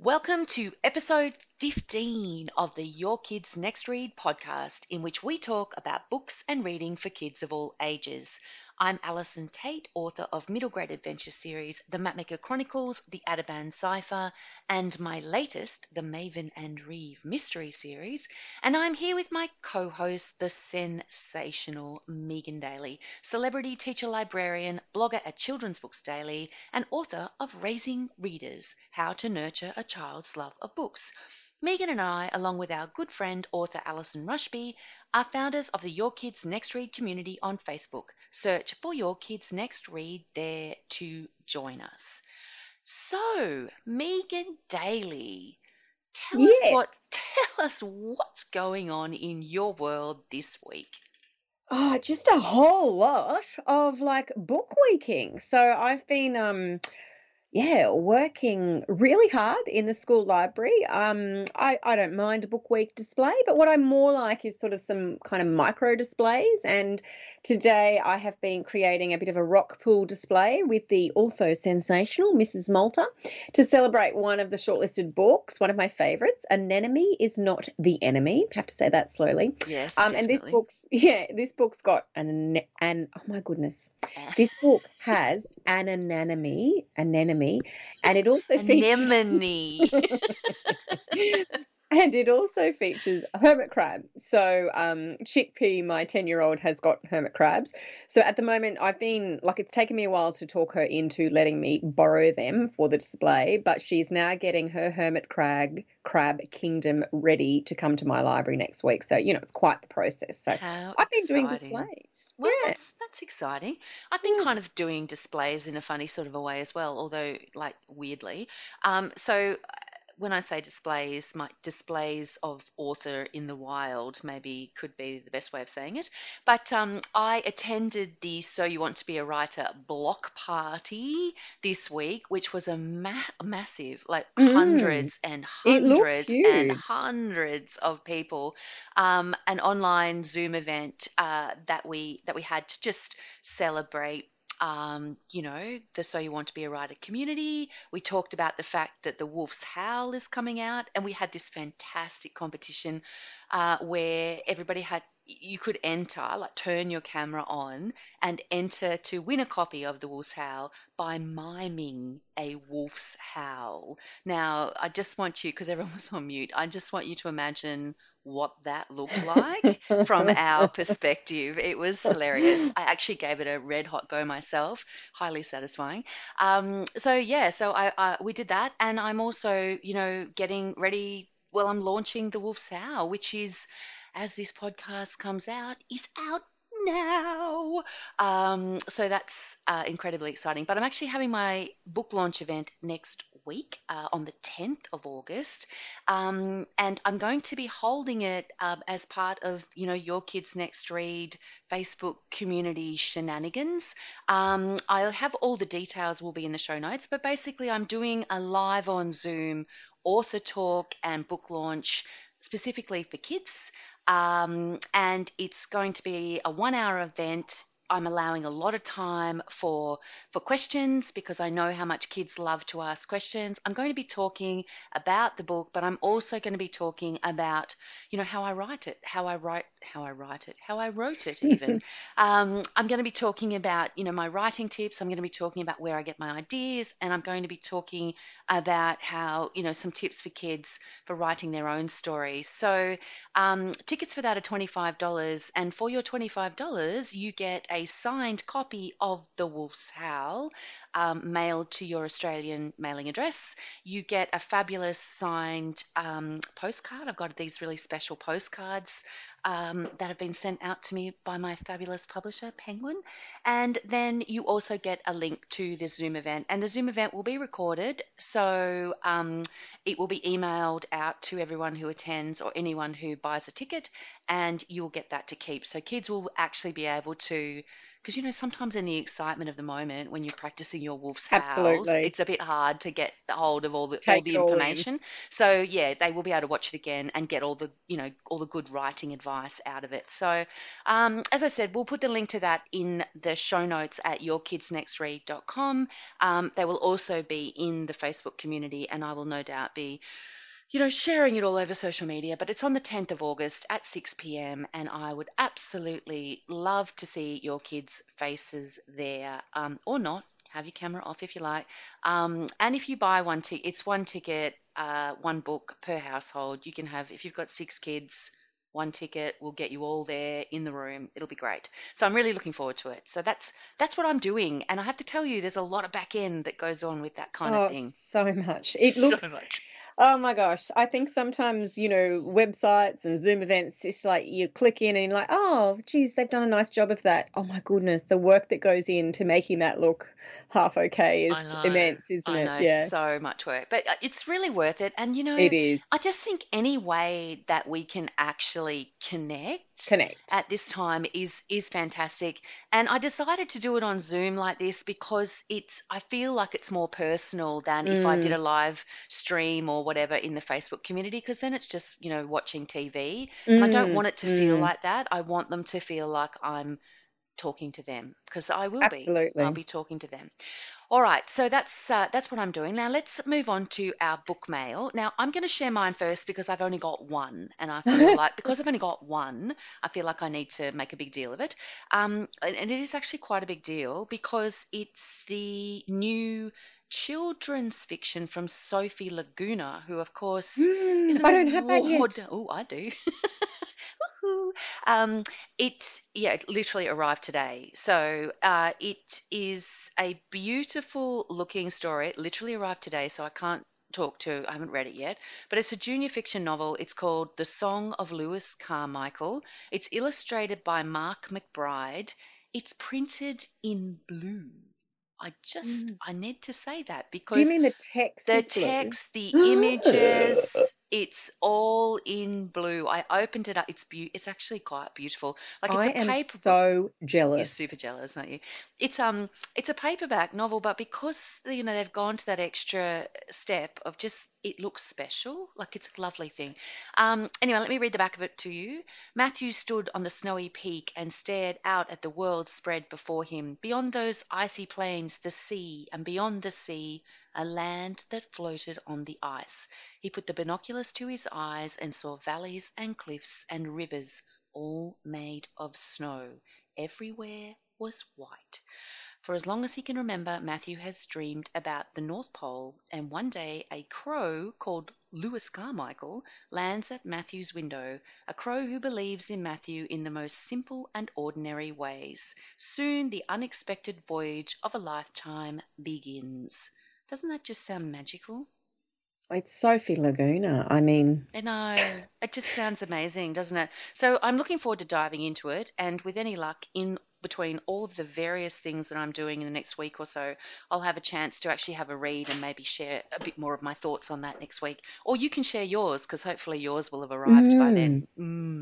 Welcome to episode 15 of the Your Kids Next Read podcast, in which we talk about books and reading for kids of all ages. I'm Alison Tate, author of middle grade adventure series The Mapmaker Chronicles, The Adaban Cipher, and my latest, The Maven and Reeve mystery series. And I'm here with my co-host, the sensational Megan Daly, celebrity teacher librarian, blogger at Children's Books Daily, and author of Raising Readers: How to Nurture a Child's Love of Books. Megan and I, along with our good friend author Alison Rushby, are founders of the Your Kids Next Read community on Facebook. Search for Your Kids Next Read there to join us. So, Megan Daly, Yes. tell us what's going on in your world this week. Oh, just a whole lot of book weeking. So I've been working really hard in the school library. I don't mind a book week display, but what I more like is sort of some kind of micro displays. And today I have been creating a bit of a rock pool display with the also sensational Mrs. Malta to celebrate one of the shortlisted books, one of my favorites. Anemone is Not the Enemy. I have to say that slowly. Yes, And this definitely. book's got an oh my goodness. This book has an anemone, and it also features Anemone. and it also features hermit crabs. So Chickpea, my 10-year-old, has got hermit crabs. So at the moment, it's taken me a while to talk her into letting me borrow them for the display, but she's now getting her hermit crab kingdom ready to come to my library next week. So, it's quite the process. So How I've been doing exciting. displays. Well, Yeah. that's exciting. I've been Yeah. kind of doing displays in a funny sort of a way as well, although like weirdly. So when I say displays, my displays of author in the wild maybe could be the best way of saying it. But I attended the So You Want to Be a Writer block party this week, which was a massive, like Mm, hundreds and it looked hundreds and huge. hundreds of people. An online Zoom event that we had to just celebrate the So You Want to Be a Writer community. We talked about the fact that The Wolf's Howl is coming out, and we had this fantastic competition where you could enter, like turn your camera on and enter to win a copy of The Wolf's Howl by miming a wolf's howl. Now, I just want you, because everyone was on mute, I just want you to imagine what that looked like from our perspective. It was hilarious. I actually gave it a red hot go myself, highly satisfying. So we did that, and I'm also, getting ready. Well, I'm launching The Wolf's Howl, which is, as this podcast comes out, is out now. So that's incredibly exciting. But I'm actually having my book launch event next week on the 10th of August. And I'm going to be holding it as part of, Your Kids Next Read Facebook community shenanigans. I'll have all the details will be in the show notes, but basically I'm doing a live on Zoom author talk and book launch specifically for kids. And it's going to be a 1 hour event. I'm allowing a lot of time for questions because I know how much kids love to ask questions. I'm going to be talking about the book, but I'm also going to be talking about, how I write it, how I wrote it even. I'm going to be talking about, my writing tips. I'm going to be talking about where I get my ideas, and I'm going to be talking about how, some tips for kids for writing their own stories. So tickets for that are $25, and for your $25, you get a signed copy of The Wolf's Howl mailed to your Australian mailing address. You get a fabulous signed postcard. I've got these really special postcards that have been sent out to me by my fabulous publisher, Penguin. And then you also get a link to the Zoom event. And the Zoom event will be recorded, so it will be emailed out to everyone who attends or anyone who buys a ticket, and you'll get that to keep. So kids will actually be able to because, sometimes in the excitement of the moment when you're practicing your wolf's howls, Absolutely. it's a bit hard to get the hold of all the Take it all in. information. So yeah, they will be able to watch it again and get all the, all the good writing advice out of it. So as I said, we'll put the link to that in the show notes at yourkidsnextread.com. They will also be in the Facebook community, and I will no doubt be sharing it all over social media. But it's on the 10th of August at 6 p.m. and I would absolutely love to see your kids' faces there, or not. Have your camera off if you like. And if you buy one ticket, it's one ticket, one book per household. You can have, if you've got 6 kids, one ticket will get you all there in the room. It'll be great. So I'm really looking forward to it. So that's what I'm doing. And I have to tell you, there's a lot of back end that goes on with that kind of Oh, thing. so much. It So looks much. Oh my gosh. I think sometimes, websites and Zoom events, it's like you click in and you're like, oh, geez, they've done a nice job of that. Oh my goodness, the work that goes into making that look half okay I is know, immense, isn't I it? know, Yeah, so much work, but it's really worth it. And it I is. just think any way that we can actually connect Connect. at this time is fantastic. And I decided to do it on Zoom like this because I feel like it's more personal than if I did Mm, a live stream or whatever in the Facebook community, because then it's just, watching TV. And I don't mm, want it to feel mm. like that. I want them to feel like I'm talking to them, because I will be. I'll Absolutely. be talking to them. All right, so that's what I'm doing. Now let's move on to our book mail. Now I'm going to share mine first because I've only got one, and I feel like because I've only got one, I feel like I need to make a big deal of it. And it is actually quite a big deal because it's the new children's fiction from Sophie Laguna, who of course is an I don't have that yet. award. Oh, I do. Woohoo. It literally arrived today. So it is a beautiful looking story. It literally arrived today, so I haven't read it yet, but it's a junior fiction novel. It's called The Song of Lewis Carmichael. It's illustrated by Mark McBride. It's printed in blue. Mm. I need to say that Do you because mean the text the is blue? text, the images, it's all in blue. I opened it up. It's actually quite beautiful. Like it's I a am paper. so You're jealous. super jealous, aren't you? It's a paperback novel, but because they've gone to that extra step of just it looks special, like it's a lovely thing. Anyway, let me read the back of it to you. Matthew stood on the snowy peak and stared out at the world spread before him. Beyond those icy plains, the sea, and beyond the sea, a land that floated on the ice. He put the binoculars to his eyes and saw valleys and cliffs and rivers, all made of snow. Everywhere was white. For as long as he can remember, Matthew has dreamed about the North Pole, and one day a crow called Lewis Carmichael lands at Matthew's window, a crow who believes in Matthew in the most simple and ordinary ways. Soon the unexpected voyage of a lifetime begins. Doesn't that just sound magical? It's Sophie Laguna. I mean, I know. It just sounds amazing, doesn't it? So I'm looking forward to diving into it. And with any luck, in between all of the various things that I'm doing in the next week or so, I'll have a chance to actually have a read and maybe share a bit more of my thoughts on that next week. Or you can share yours, because hopefully yours will have arrived by then. mm,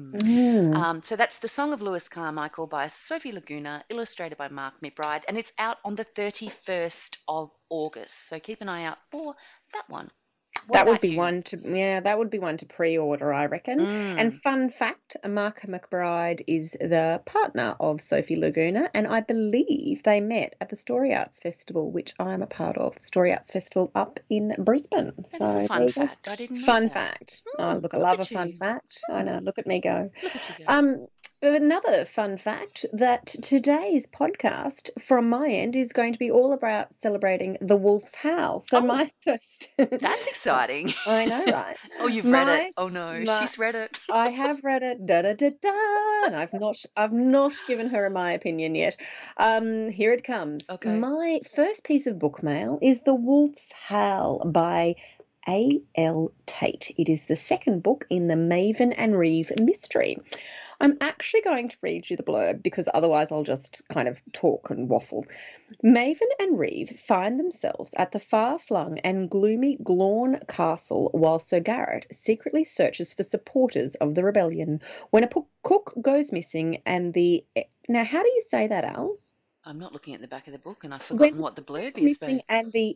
mm. So that's The Song of Lewis Carmichael by Sophie Laguna, illustrated by Mark McBride, and it's out on the 31st of August. So keep an eye out for that one. What That would about be you? one to, yeah, that would be one to pre-order, I reckon. And Mm. fun fact, Mark McBride is the partner of Sophie Laguna, and I believe they met at the Story Arts Festival, which I'm a part of, the Story Arts Festival up in Brisbane. That is a So there fun you go. fact. I didn't know Fun that. fact. Oh, look, I Look love a at fun you. fact. I know, look at me go. Look at you go. Um, Another fun fact that today's podcast from my end is going to be all about celebrating the Wolf's Howl. So Oh, my first, that's exciting. I know, right? Oh, you've read it. My Oh no, my she's read it. I have read it, da da da da, and I've not given her my opinion yet. Here it comes. Okay. My first piece of book mail is The Wolf's Howl by A.L. Tate. It is the second book in the Maven and Reeve mystery. I'm actually going to read you the blurb because otherwise I'll just kind of talk and waffle. Maven and Reeve find themselves at the far-flung and gloomy Glorn Castle while Sir Garrett secretly searches for supporters of the rebellion when a cook goes missing and the... Now, how do you say that, Al? I'm not looking at the back of the book, and I've When forgotten the what the blurb is is, missing but and the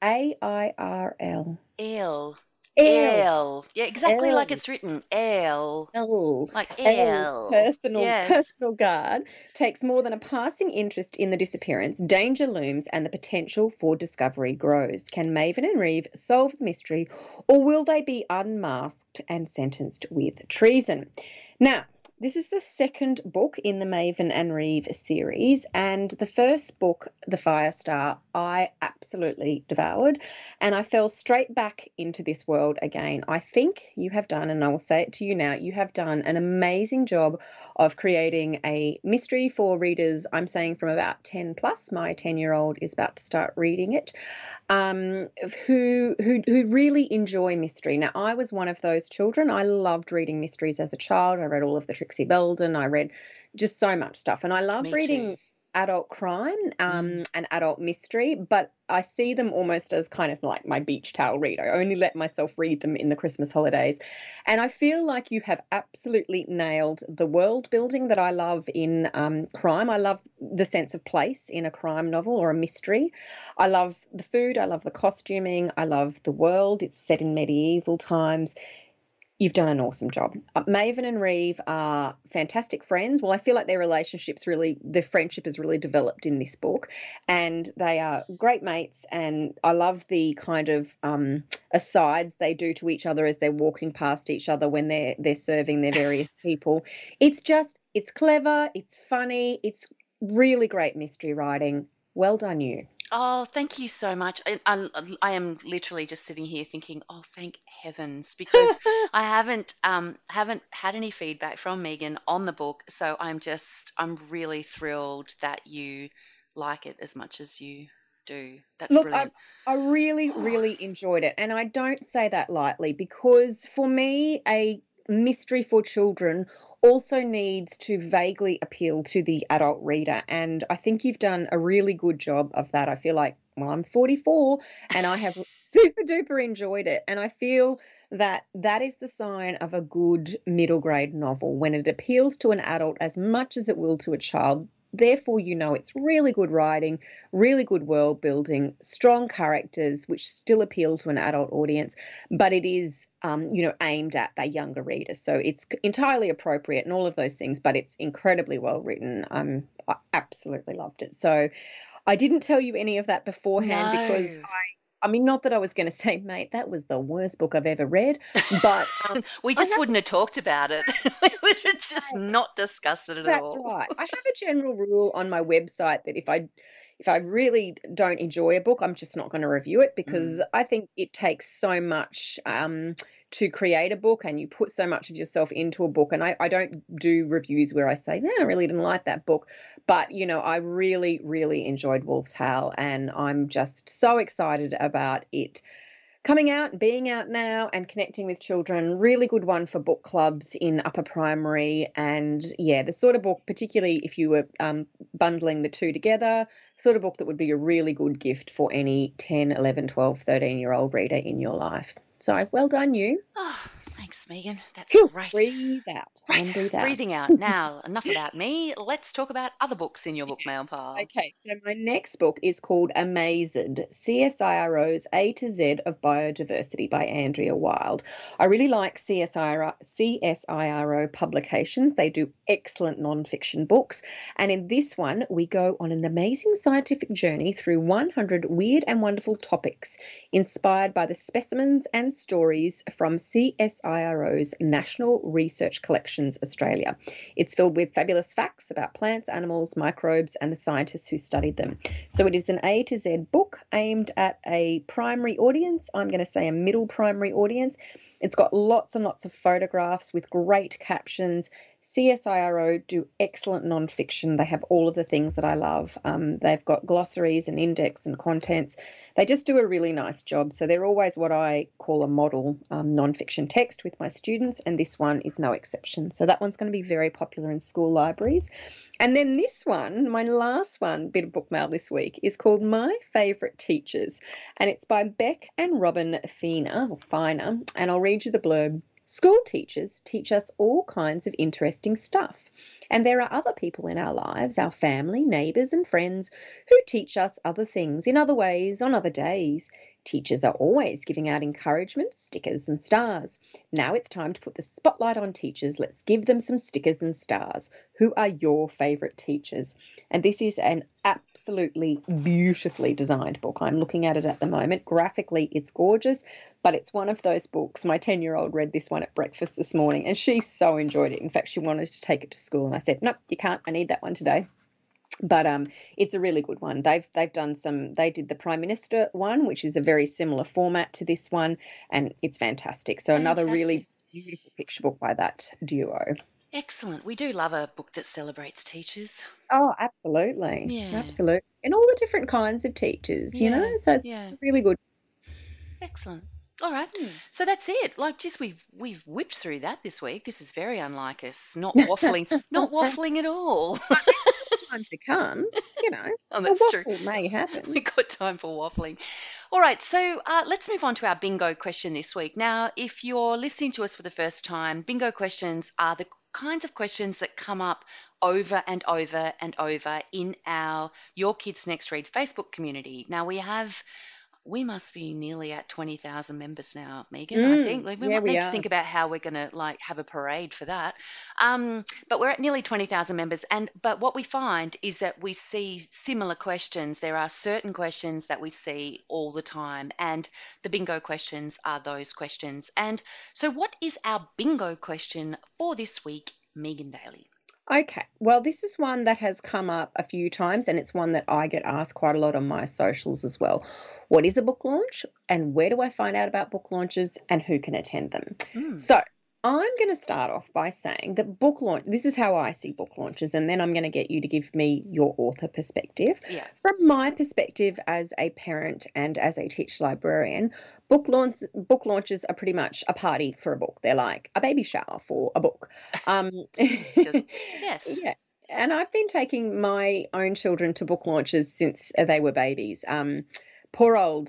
AIRL. ale. Ale. Ale. Yeah, exactly like Ale. it's written. Ale. L. Like L's ale. personal Yes. personal guard takes more than a passing interest in the disappearance. Danger looms and the potential for discovery grows. Can Maven and Reeve solve the mystery, or will they be unmasked and sentenced with treason? Now, this is the second book in the Maven and Reeve series, and the first book, The Firestar, I absolutely devoured, and I fell straight back into this world again. I think you have done, and I will say it to you now, you have done an amazing job of creating a mystery for readers. I'm saying from about 10 plus. My 10-year-old is about to start reading it, um, who really enjoy mystery. Now, I was one of those children. I loved reading mysteries as a child. I read all of the Trixie Belden. I read just so much stuff, and I love Me too. reading adult crime Mm. and adult mystery, but I see them almost as kind of like my beach towel read. I only let myself read them in the Christmas holidays. And I feel like you have absolutely nailed the world building that I love in crime. I love the sense of place in a crime novel or a mystery. I love the food. I love the costuming. I love the world. It's set in medieval times. You've done an awesome job. Maven and Reeve are fantastic friends. Well, I feel like their friendship has really developed in this book, and they are great mates. And I love the kind of asides they do to each other as they're walking past each other when they're serving their various people. It's clever, it's funny, it's really great mystery writing. Well done, you. Oh, thank you so much. I am literally just sitting here thinking, oh, thank heavens, because I haven't had any feedback from Megan on the book, so I'm really thrilled that you like it as much as you do. That's Look, I brilliant. I really, really enjoyed it. And I don't say that lightly because for me, a mystery for children also needs to vaguely appeal to the adult reader. And I think you've done a really good job of that. I feel like, well, I'm 44 and I have super duper enjoyed it. And I feel that that is the sign of a good middle grade novel when it appeals to an adult as much as it will to a child. Therefore, you know it's really good writing, really good world building, strong characters, which still appeal to an adult audience, but it is, aimed at that younger reader. So it's entirely appropriate and all of those things, but it's incredibly well written. I absolutely loved it. So I didn't tell you any of that beforehand because No. I mean, not that I was going to say, mate, that was the worst book I've ever read, but We I just have wouldn't have talked about it. We would have just to. not discussed it at That's all. right. I have a general rule on my website that if I really don't enjoy a book, I'm just not going to review it because Mm. I think it takes so much to create a book and you put so much of yourself into a book. And I don't do reviews where I say, yeah, I really didn't like that book. But, I really, really enjoyed Wolf's Howl and I'm just so excited about it coming out, being out now, and connecting with children. Really good one for book clubs in upper primary. And yeah, the sort of book, particularly if you were bundling the two together, sort of book that would be a really good gift for any 10, 11, 12, 13-year-old reader in your life. So well done, you. Oh, thanks, Megan. That's Phew, great. breathe out and Right, breathe out. breathing out. Now, enough about me. Let's talk about other books in your book mail pile. Okay, so my next book is called Amazed, CSIRO's A to Z of Biodiversity by Andrea Wild. I really like CSIRO publications. They do excellent nonfiction books. And in this one, we go on an amazing scientific journey through 100 weird and wonderful topics inspired by the specimens and stories from CSIRO's National Research Collections Australia. It's filled with fabulous facts about plants, animals, microbes, and the scientists who studied them. So it is an A to Z book aimed at a primary audience. I'm going to say a middle primary audience. It's got lots and lots of photographs with great captions. CSIRO do excellent nonfiction. They have all of the things that I love. They've got glossaries and index and contents. They just do a really nice job. So they're always what I call a model nonfiction text with my students, and this one is no exception. So that one's going to be very popular in school libraries. And then this one, my last one, bit of book mail this week, is called My Favourite Teachers, and it's by Beck and Robin Finer, and I'll read you the blurb. School teachers teach us all kinds of interesting stuff. And there are other people in our lives, our family, neighbours, and friends, who teach us other things in other ways on other days. Teachers are always giving out encouragement, stickers, and stars. Now it's time to put the spotlight on teachers. Let's give them some stickers and stars. Who are your favourite teachers? And this is an absolutely beautifully designed book. I'm looking at it at the moment. Graphically, it's gorgeous, but it's one of those books. My 10-year-old read this one at breakfast this morning, and she so enjoyed it. In fact, she wanted to take it to school, and I said, nope, you can't. I need that one today. But it's a really good one. They've done some. They did the Prime Minister one, which is a very similar format to this one, and it's fantastic. So another really beautiful picture book by that duo. Excellent. We do love a book that celebrates teachers. Oh, absolutely. Yeah. Absolutely. And all the different kinds of teachers, you know, so it's really good. Excellent. All right. So that's it. Like, just we've whipped through that this week. This is very unlike us. Not waffling, not waffling at all. Time to come, you know. Oh, that's true. May happen. We've got time for waffling. All right, so let's move on to our bingo question this week. Now, if you're listening to us for the first time, bingo questions are the kinds of questions that come up over and over and over in our Your Kids Next Read Facebook community. Now, we must be nearly at 20,000 members now, Megan, I think. Like, we might need to think about how we're going to have a parade for that. But we're at nearly 20,000 members. But what we find is that we see similar questions. There are certain questions that we see all the time, and the bingo questions are those questions. And so what is our bingo question for this week, Megan Daly? Okay, well, this is one that has come up a few times, and it's one that I get asked quite a lot on my socials as well. What is a book launch, and where do I find out about book launches, and who can attend them? So I'm going to start off by saying that book launch, this is how I see book launches, and then I'm going to get you to give me your author perspective. Yeah. From my perspective as a parent and as a teacher librarian, book launches are pretty much a party for a book. They're like a baby shower for a book. Yes. Yeah. And I've been taking my own children to book launches since they were babies. Poor old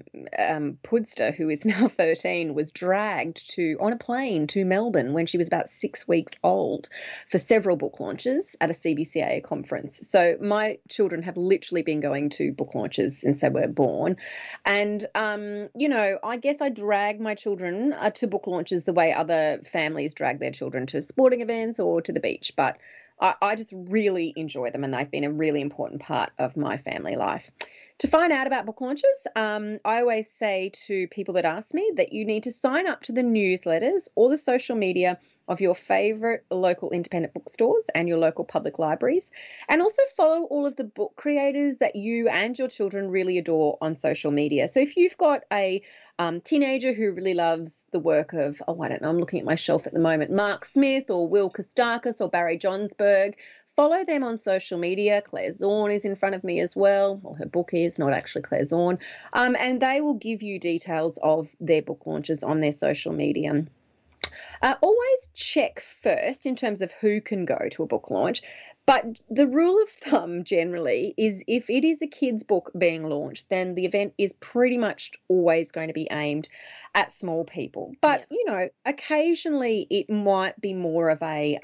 Pudster, who is now 13, was dragged on a plane to Melbourne when she was about 6 weeks old for several book launches at a CBCA conference. So my children have literally been going to book launches since they were born. And, you know, I guess I drag my children to book launches the way other families drag their children to sporting events or to the beach. But I just really enjoy them, and they've been a really important part of my family life. To find out about book launches, I always say to people that ask me that you need to sign up to the newsletters or the social media of your favourite local independent bookstores and your local public libraries, and also follow all of the book creators that you and your children really adore on social media. So if you've got a teenager who really loves the work of, I don't know, I'm looking at my shelf at the moment, Mark Smith or Will Kostakis or Barry Johnsberg, follow them on social media. Claire Zorn is in front of me as well. Well, her book is not actually Claire Zorn. And they will give you details of their book launches on their social media. Always check first in terms of who can go to a book launch. But the rule of thumb generally is if it is a kid's book being launched, then the event is pretty much always going to be aimed at small people. But, you know, occasionally it might be more of a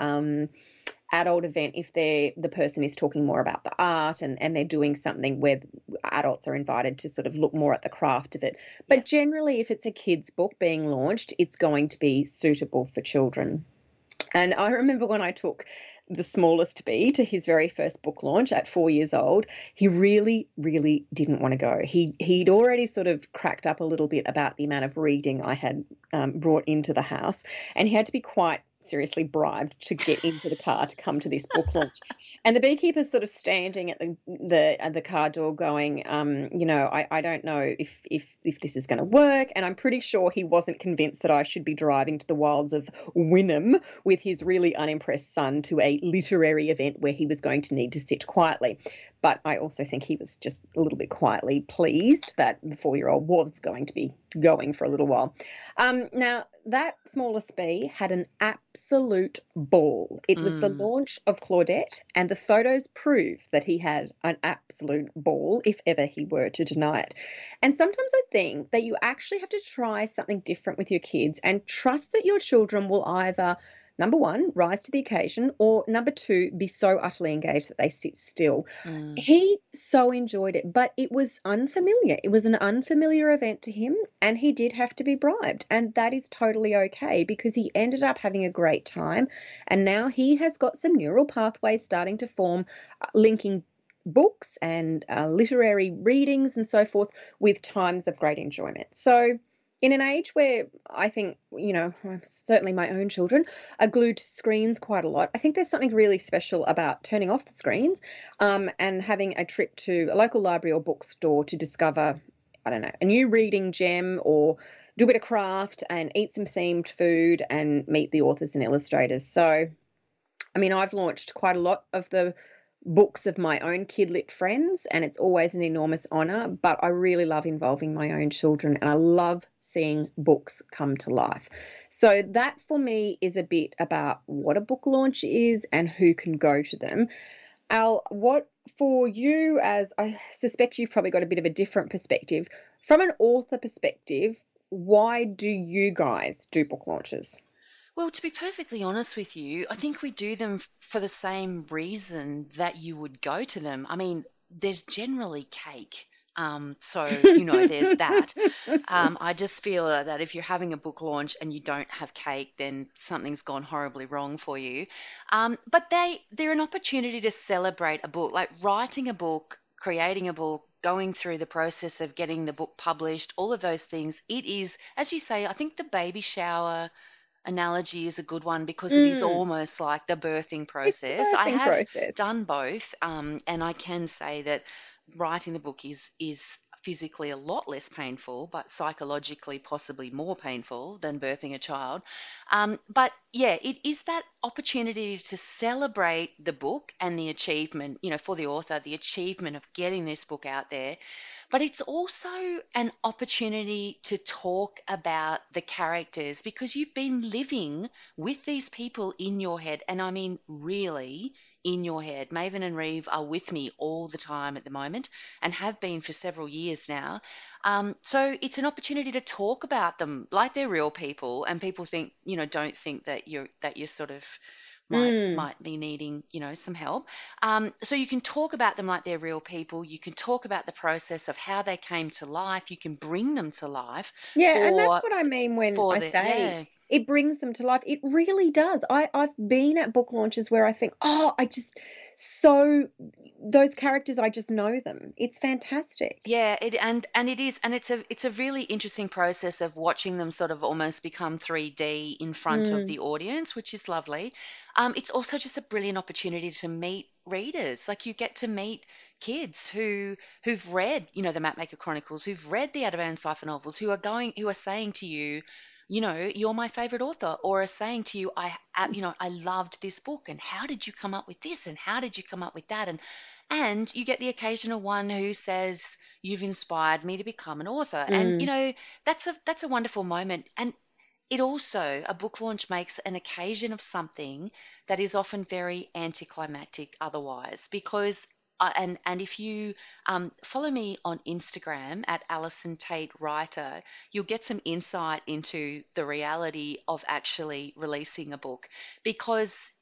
adult event if the person is talking more about the art and they're doing something where adults are invited to sort of look more at the craft of it. But generally, if it's a kid's book being launched, it's going to be suitable for children. And I remember when I took the smallest bee to his very first book launch at 4 years old, he really, really didn't want to go. He'd already sort of cracked up a little bit about the amount of reading I had brought into the house, and he had to be quite seriously bribed to get into the car to come to this book launch. And the beekeeper's sort of standing at the car door going, you know, I don't know if this is going to work. And I'm pretty sure he wasn't convinced that I should be driving to the wilds of Wynnum with his really unimpressed son to a literary event where he was going to need to sit quietly. But I also think he was just a little bit quietly pleased that the 4-year-old was going to be going for a little while. Now, that smallest bee had an absolute ball. It was the Mm. launch of Claudette, and the photos prove that he had an absolute ball, if ever he were to deny it. And sometimes I think that you actually have to try something different with your kids and trust that your children will either, number one, rise to the occasion, or number two, be so utterly engaged that they sit still. Mm. He so enjoyed it, but it was unfamiliar. It was an unfamiliar event to him, and he did have to be bribed. And that is totally okay because he ended up having a great time. And now he has got some neural pathways starting to form, linking books and literary readings and so forth with times of great enjoyment. So, in an age where I think, certainly my own children are glued to screens quite a lot, I think there's something really special about turning off the screens, and having a trip to a local library or bookstore to discover, I don't know, a new reading gem or do a bit of craft and eat some themed food and meet the authors and illustrators. So, I mean, I've launched quite a lot of the books of my own kidlit friends, and it's always an enormous honour. But I really love involving my own children, and I love seeing books come to life. So, that for me is a bit about what a book launch is and who can go to them. Al, what for you, as I suspect you've probably got a bit of a different perspective, from an author perspective, why do you guys do book launches? Well, to be perfectly honest with you, I think we do them for the same reason that you would go to them. I mean, there's generally cake. So, there's that. I just feel that if you're having a book launch and you don't have cake, then something's gone horribly wrong for you. But they're an opportunity to celebrate a book, like writing a book, creating a book, going through the process of getting the book published, all of those things. It is, as you say, I think the baby shower analogy is a good one because it is Mm, almost like the birthing it's the process. I birthing have process. done both, and I can say that writing the book is physically a lot less painful, but psychologically possibly more painful than birthing a child. But yeah, it is that opportunity to celebrate the book and the achievement, for the author, the achievement of getting this book out there. But it's also an opportunity to talk about the characters because you've been living with these people in your head. And I mean, really in your head. Maven and Reeve are with me all the time at the moment and have been for several years now. So it's an opportunity to talk about them like they're real people, and people don't think that you're sort of Mm. might be needing, some help. So you can talk about them like they're real people. You can talk about the process of how they came to life. You can bring them to life Yeah, and that's for what I mean when I say yeah. it brings them to life. It really does. I've been at book launches where I think, oh, I just so those characters, I just know them. It's fantastic. Yeah, and it is, and it's a really interesting process of watching them sort of almost become 3D in front of Mm. the audience, which is lovely. It's also just a brilliant opportunity to meet readers. Like you get to meet kids who've read, the Mapmaker Chronicles, who've read the Adavan Cipher novels, who are saying to you, you're my favorite author, or are saying to you, I loved this book, and how did you come up with this, and how did you come up with that, and you get the occasional one who says, "You've inspired me to become an author." And Mm. that's a wonderful moment. And it also, a book launch makes an occasion of something that is often very anticlimactic otherwise, because and if you follow me on Instagram at Alison Tate Writer, you'll get some insight into the reality of actually releasing a book. Because,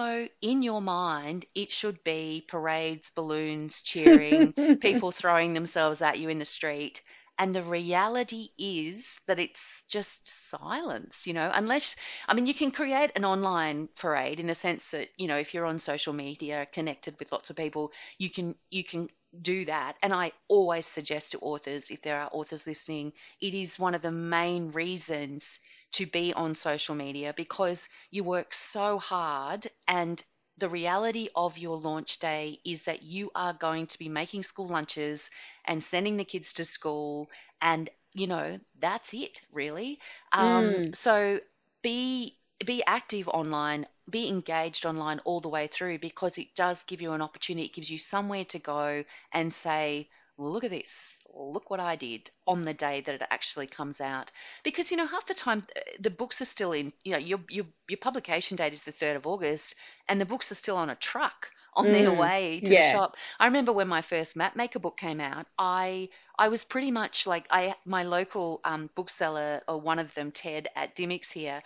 in your mind, it should be parades, balloons, cheering, people throwing themselves at you in the street. And the reality is that it's just silence, unless, I mean, you can create an online parade in the sense that, if you're on social media connected with lots of people, you can do that. And I always suggest to authors, if there are authors listening, it is one of the main reasons to be on social media because you work so hard, and the reality of your launch day is that you are going to be making school lunches and sending the kids to school, and that's it really. Mm. So be be active online, be engaged online all the way through, because it does give you an opportunity. It gives you somewhere to go and say, look at this, look what I did on the day that it actually comes out. Because, half the time the books are still in, your publication date is the 3rd of August and the books are still on a truck on their way to the Yeah. shop. I remember when my first Map Maker book came out, I was pretty much like, my local bookseller, or one of them, Ted at Dimmicks here,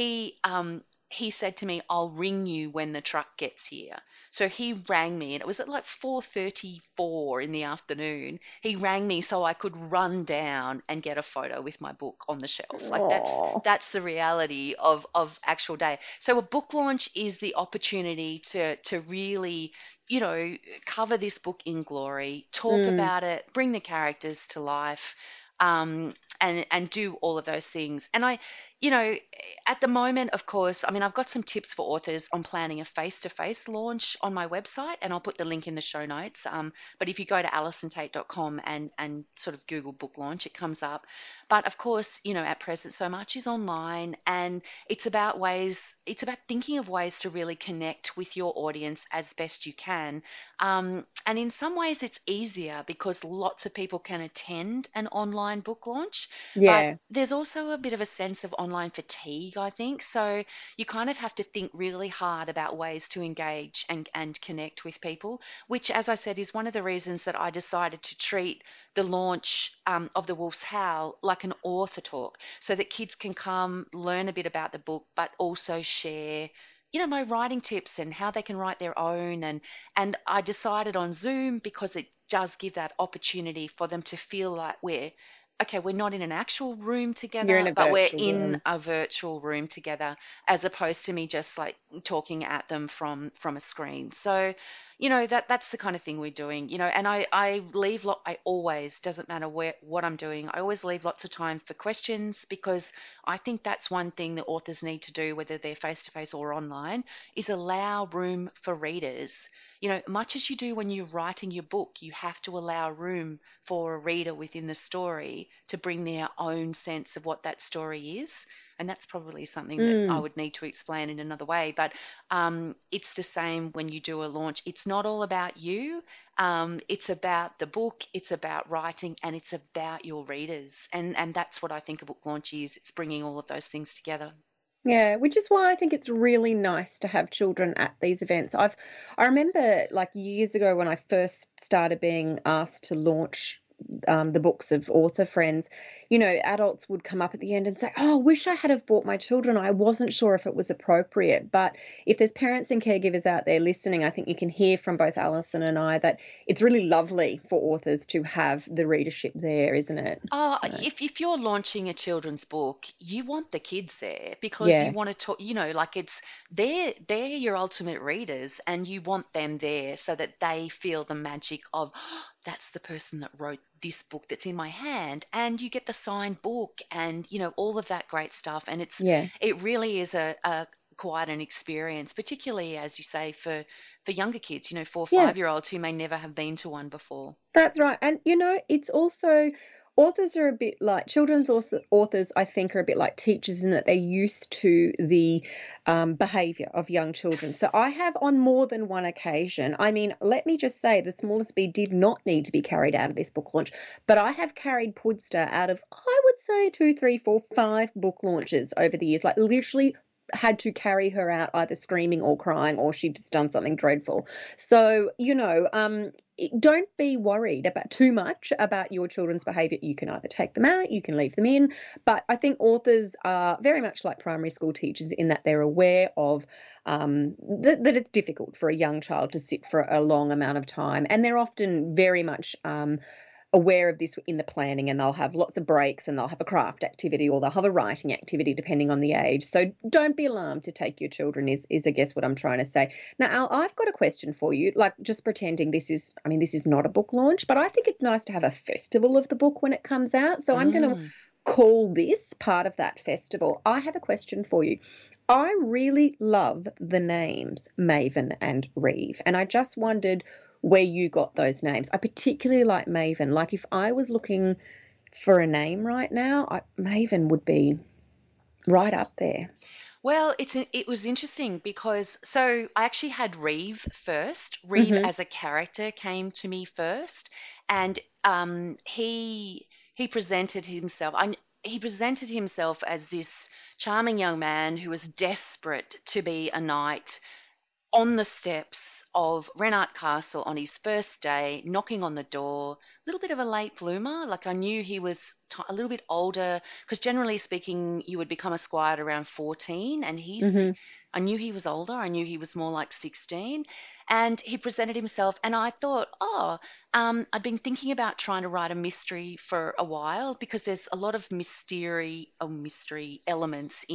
he said to me, I'll ring you when the truck gets here. So he rang me, and it was at like 4:34 in the afternoon. He rang me so I could run down and get a photo with my book on the shelf. Like, Oh. that's the reality of actual day. So a book launch is the opportunity to really, cover this book in glory, talk about it, bring the characters to life, and do all of those things. And you know, at the moment, of course, I mean, I've got some tips for authors on planning a face-to-face launch on my website, and I'll put the link in the show notes. But if you go to alisontate.com and sort of Google book launch, it comes up. But of course, at present, so much is online, and it's about thinking of ways to really connect with your audience as best you can. And in some ways, it's easier because lots of people can attend an online book launch, but Yeah. there's also a bit of a sense of online fatigue, I think. So you kind of have to think really hard about ways to engage and connect with people, which, as I said, is one of the reasons that I decided to treat the launch of The Wolf's Howl like an author talk, so that kids can come learn a bit about the book, but also share my writing tips and how they can write their own. And I decided on Zoom because it does give that opportunity for them to feel like we're not in an actual room You're in together, a but we're virtual in room. a virtual room together, as opposed to me just like talking at them from a screen. So, that's the kind of thing we're doing, and I always, doesn't matter what I'm doing, I always leave lots of time for questions, because I think that's one thing that authors need to do, whether they're face to face or online, is allow room for readers. Much as you do when you're writing your book, you have to allow room for a reader within the story to bring their own sense of what that story is. And that's probably something that I Mm. would need to explain in another way. But it's the same when you do a launch. It's not all about you. It's about the book, it's about writing, and it's about your readers. And that's what I think a book launch is. It's bringing all of those things together. Yeah, which is why I think it's really nice to have children at these events. I remember like years ago when I first started being asked to launch the books of author friends, adults would come up at the end and say, "Oh, wish I had have brought my children. I wasn't sure if it was appropriate." But if there's parents and caregivers out there listening, I think you can hear from both Alison and I that it's really lovely for authors to have the readership there, isn't it? So, If you're launching a children's book, you want the kids there because you yeah, want to talk, like they're your ultimate readers, and you want them there so that they feel the magic of, "Oh, that's the person that wrote this book that's in my hand," and you get the signed book and all of that great stuff. And yeah. it really is a quite an experience, particularly, as you say, for younger kids, 4 or Yeah. 5-year-olds who may never have been to one before. That's right. And it's also authors are a bit like children's authors, I think, are a bit like teachers in that they're used to the behavior of young children. So I have on more than one occasion, I mean, let me just say the smallest bee did not need to be carried out of this book launch, but I have carried Pudster out of, I would say, 2, 3, 4, 5 book launches over the years, like literally had to carry her out either screaming or crying or she'd just done something dreadful. So, don't be worried about too much about your children's behavior. You can either take them out, you can leave them in. But I think authors are very much like primary school teachers in that they're aware of that it's difficult for a young child to sit for a long amount of time. And they're often very much aware of this in the planning, and they'll have lots of breaks and they'll have a craft activity or they'll have a writing activity depending on the age. So don't be alarmed to take your children is I guess what I'm trying to say. Now, Al, I've got a question for you, like just pretending this is not a book launch, but I think it's nice to have a festival of the book when it comes out. So I'm going to Mm. call this part of that festival. I have a question for you. I really love the names Maven and Reeve, and I just wondered where you got those names. I particularly like Maven. Like if I was looking for a name right now, Maven would be right up there. Well, it was interesting because so I actually had Reeve first. Reeve Hmm. as a character came to me first, and he presented himself. He presented himself as this charming young man who was desperate to be a knight on the steps of Renard Castle on his first day, knocking on the door. A little bit of a late bloomer. Like I knew he was a little bit older, because generally speaking, you would become a squire at around 14, and Hmm. I knew he was older. I knew he was more like 16, and he presented himself, and I thought, oh, I'd been thinking about trying to write a mystery for a while because there's a lot of mystery elements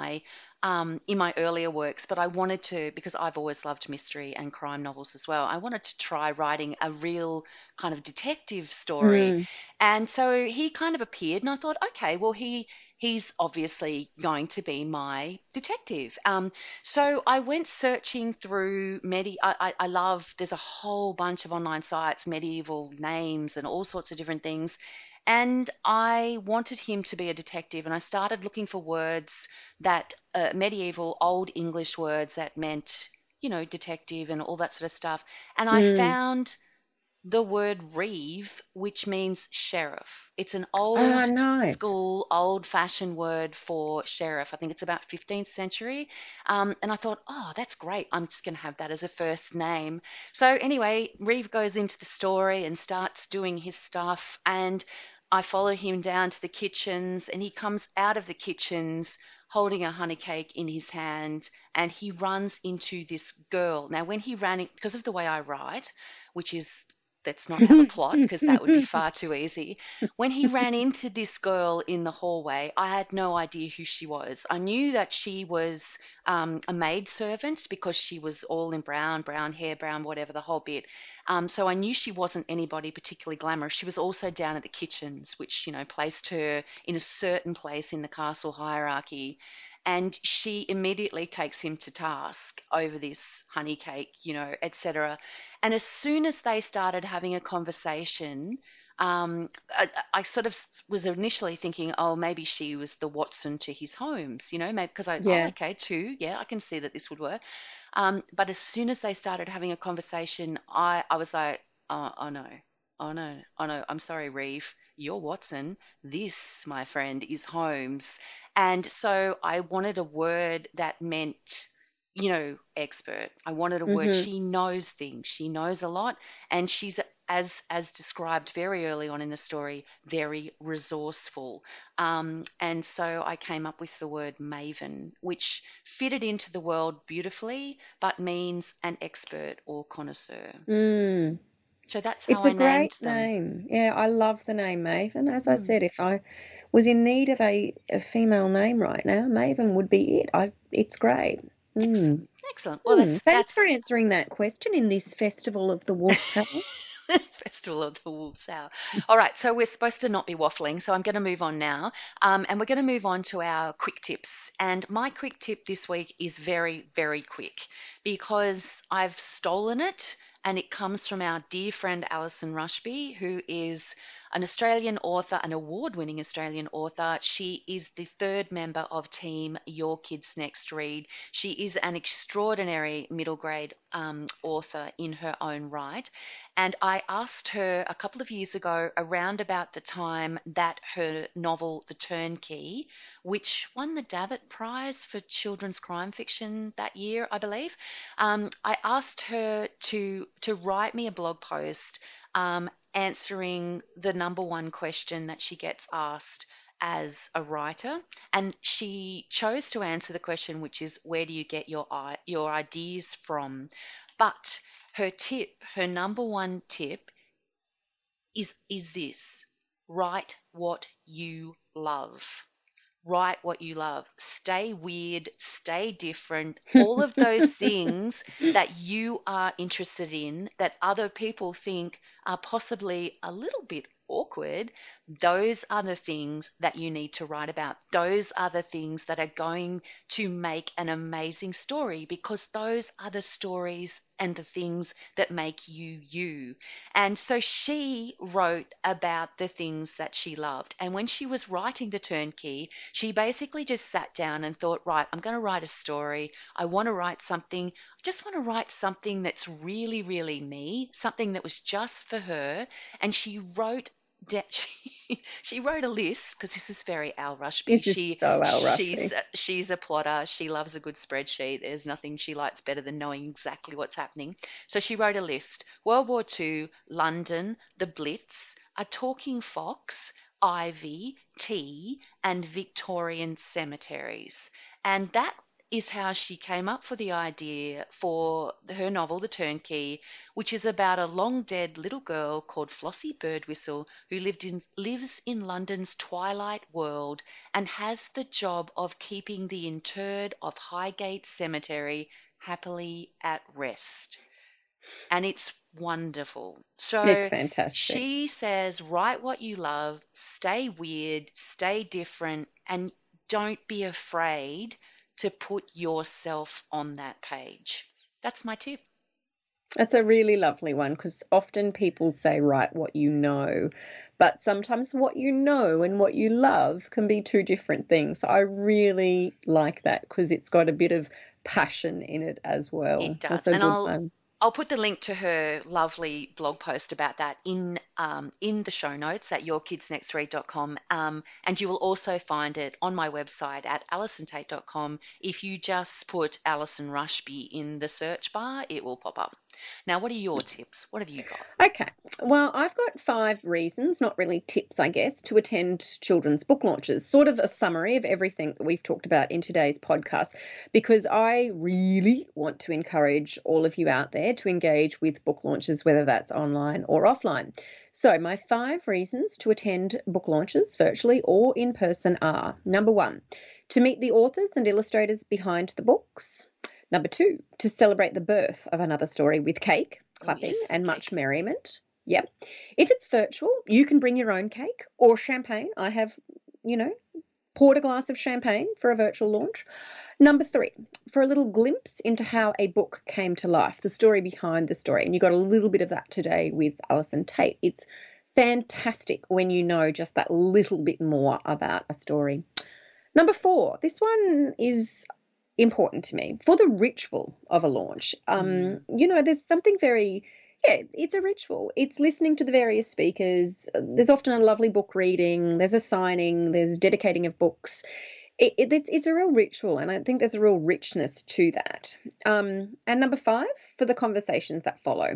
in my earlier works, but I wanted to, because I've always loved mystery and crime novels as well, I wanted to try writing a real kind of detective story. Mm. And so he kind of appeared, and I thought, okay, well, he's obviously going to be my detective. So I went searching through I love, there's a whole bunch of online sites, medieval names and all sorts of different things. And I wanted him to be a detective, and I started looking for words that medieval Old English words that meant, detective and all that sort of stuff. And I Mm. found the word reeve, which means sheriff. It's an Ah, old nice. school, old fashioned word for sheriff. I think it's about 15th century. And I thought, oh, that's great. I'm just going to have that as a first name. So, anyway, Reeve goes into the story and starts doing his stuff. And I follow him down to the kitchens, and he comes out of the kitchens holding a honey cake in his hand, and he runs into this girl. Now, when he ran it, because of the way I write, which is, let's not have a plot because that would be far too easy. When he ran into this girl in the hallway, I had no idea who she was. I knew that she was a maid servant because she was all in brown hair, brown, whatever, the whole bit. So I knew she wasn't anybody particularly glamorous. She was also down at the kitchens, which, placed her in a certain place in the castle hierarchy. And she immediately takes him to task over this honey cake, etc. And as soon as they started having a conversation, I sort of was initially thinking, oh, maybe she was the Watson to his Holmes, maybe because Yeah. okay, two, yeah, I can see that this would work. But as soon as they started having a conversation, I was like, oh no, oh no, oh no, I'm sorry, Reeve, you're Watson. This, my friend, is Holmes. And so I wanted a word that meant, expert. I wanted a word. Hmm. She knows things. She knows a lot, and she's, as described very early on in the story, very resourceful. And so I came up with the word maven, which fitted into the world beautifully, but means an expert or connoisseur. Mm. So that's how It's I a named great them. name. Yeah, I love the name Maven. As I Mm, said, if I was in need of a female name right now, Maven would be it. It's great. Mm. excellent, excellent. Well, Mm. Thanks for that's answering that question in this festival of the Wolf's Howl. Festival of the Wolves Hour. All right, so we're supposed to not be waffling, so I'm going to move on now. And we're going to move on to our quick tips. And my quick tip this week is very, very quick because I've stolen it, and it comes from our dear friend Alison Rushby, who is an Australian author, an award winning Australian author. She is the third member of Team Your Kids Next Read. She is an extraordinary middle grade author in her own right. And I asked her a couple of years ago, around about the time that her novel, The Turnkey, which won the Davitt Prize for children's crime fiction that year, I believe, I asked her to write me a blog post answering the number one question that she gets asked as a writer, and she chose to answer the question, which is, where do you get your ideas from? But her number one tip is this: write what you love. Write what you love. Stay weird, stay different. All of those things that you are interested in that other people think are possibly a little bit awkward, those are the things that you need to write about. Those are the things that are going to make an amazing story, because those are the stories and the things that make you you. And so she wrote about the things that she loved. And when she was writing The Turnkey, she basically just sat down and thought, right, I'm going to write a story. I want to write something. I just want to write something that's really, really me, something that was just for her. And she wrote she wrote a list because this is very Al Rushby. This is so Al Rushby. She's a plotter. She loves a good spreadsheet. There's nothing she likes better than knowing exactly what's happening. So she wrote a list: World War II, London, the Blitz, a talking fox, ivy, tea, and Victorian cemeteries. And that is how she came up for the idea for her novel, The Turnkey, which is about a long dead little girl called Flossie Birdwhistle who lives in London's twilight world and has the job of keeping the interred of Highgate Cemetery happily at rest. And it's wonderful. It's So fantastic. she says, write what you love, stay weird, stay different, and don't be afraid to put yourself on that page. That's my tip. That's a really lovely one because often people say, write what you know, but sometimes what you know and what you love can be two different things. So I really like that because it's got a bit of passion in it as well. It does. That's a And good one. I'll put the link to her lovely blog post about that in the show notes at yourkidsnextread.com. And you will also find it on my website at alisontate.com. If you just put Alison Rushby in the search bar, it will pop up. Now, what are your tips? What have you got? Okay. Well, I've got 5 reasons, not really tips, I guess, to attend children's book launches. Sort of a summary of everything that we've talked about in today's podcast, because I really want to encourage all of you out there to engage with book launches, whether that's online or offline. So, my 5 reasons to attend book launches virtually or in person are: number 1, to meet the authors and illustrators behind the books. Number 2, to celebrate the birth of another story with cake, Oh, clapping, yes, and cake. much merriment. Yep. If it's virtual, you can bring your own cake or champagne. I have, poured a glass of champagne for a virtual launch. Number 3, for a little glimpse into how a book came to life, the story behind the story. And you got a little bit of that today with Alison Tate. It's fantastic when you know just that little bit more about a story. Number 4, this one is important to me, for the ritual of a launch. There's something very, it's a ritual. It's listening to the various speakers. There's often a lovely book reading. There's a signing. There's dedicating of books. It's a real ritual, and I think there's a real richness to that. And number 5, for the conversations that follow.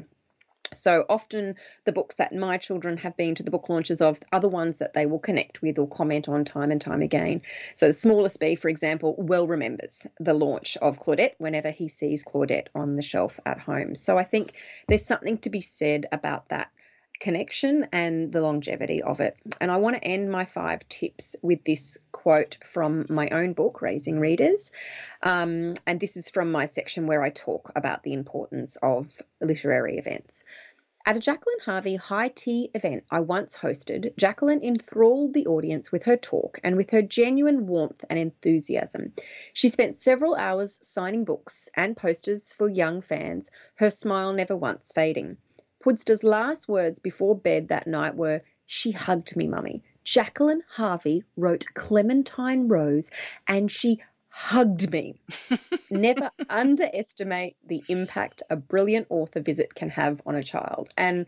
So often the books that my children have been to the book launches of are the ones that they will connect with or comment on time and time again. So the smallest B, for example, well remembers the launch of Claudette whenever he sees Claudette on the shelf at home. So I think there's something to be said about that connection and the longevity of it. And I want to end my 5 tips with this quote from my own book, Raising Readers. And this is from my section where I talk about the importance of literary events. At a Jacqueline Harvey high tea event I once hosted, Jacqueline enthralled the audience with her talk and with her genuine warmth and enthusiasm. She spent several hours signing books and posters for young fans, her smile never once fading. Pudsta's last words before bed that night were, "She hugged me, Mummy. Jacqueline Harvey wrote Clementine Rose and she hugged me." Never underestimate the impact a brilliant author visit can have on a child. And,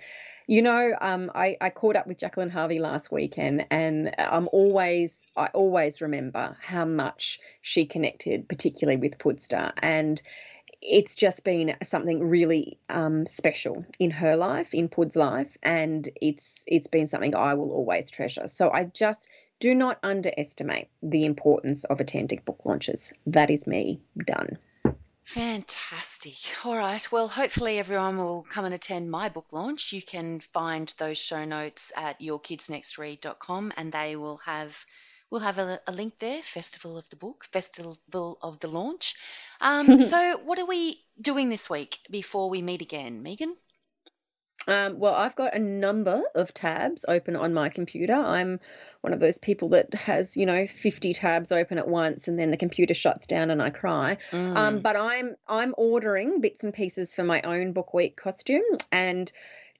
I caught up with Jacqueline Harvey last weekend, and I always remember how much she connected, particularly with Pudsta. And it's just been something really special in her life, in Pud's life, and it's been something I will always treasure. So I just do not underestimate the importance of attending book launches. That is me done. Fantastic. All right. Well, hopefully everyone will come and attend my book launch. You can find those show notes at yourkidsnextread.com, and they will have we'll have a link there, Festival of the Book, Festival of the Launch. So what are we doing this week before we meet again, Megan? Well, I've got a number of tabs open on my computer. I'm one of those people that has, 50 tabs open at once and then the computer shuts down and I cry. Mm. But I'm ordering bits and pieces for my own book week costume, and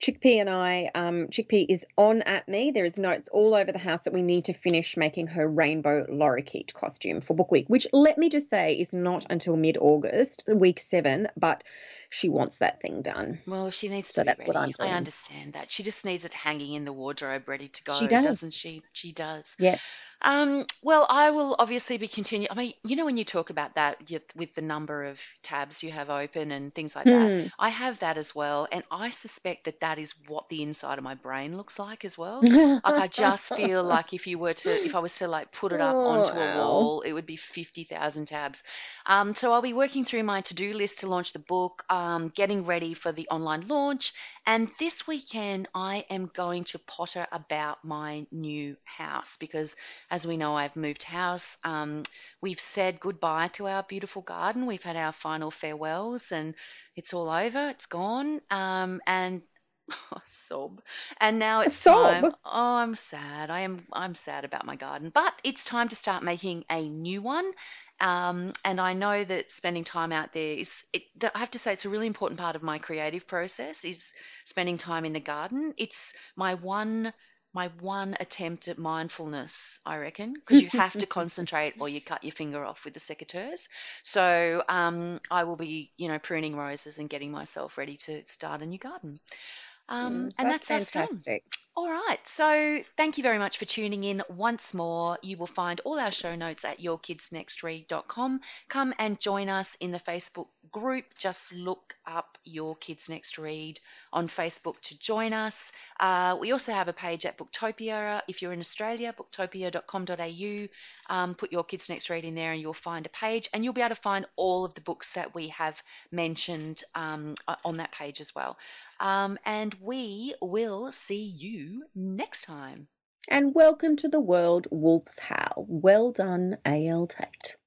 Chickpea is on at me. There is notes all over the house that we need to finish making her rainbow lorikeet costume for book week, which, let me just say, is not until mid-August, week 7, but she wants that thing done. Well, she needs to So be that's what I'm ready. I doing. understand that. She just needs it hanging in the wardrobe, ready to She go, doesn't does. she? She does. Yeah. Well, I will obviously be continuing. I mean, when you talk about that with the number of tabs you have open and things like that, Hmm. I have that as well. And I suspect that that is what the inside of my brain looks like as well. Like, I just feel like if I was to like put it up Oh, onto a wow. wall, it would be 50,000 tabs. So I'll be working through my to-do list to launch the book, getting ready for the online launch. And this weekend, I am going to potter about my new house because, as we know, I've moved house. We've said goodbye to our beautiful garden. We've had our final farewells, and it's all over. It's gone. And sob. And now it's Sob. time. Oh, I'm sad. I'm sad about my garden, but it's time to start making a new one. And I know that spending time out there I have to say, it's a really important part of my creative process is spending time in the garden. It's my one attempt at mindfulness, I reckon, because you have to concentrate or you cut your finger off with the secateurs. So I will be, pruning roses and getting myself ready to start a new garden. And That's that's us done. fantastic. All right. So thank you very much for tuning in once more. You will find all our show notes at yourkidsnextread.com. Come and join us in the Facebook group. Just look up Your Kids Next Read on Facebook to join us. We also have a page at Booktopia. If you're in Australia, booktopia.com.au. Put Your Kids Next Read in there and you'll find a page, and you'll be able to find all of the books that we have mentioned on that page as well. And we will see you next time. And welcome to the world, Wolf's Howl. Well done, A.L. Tate.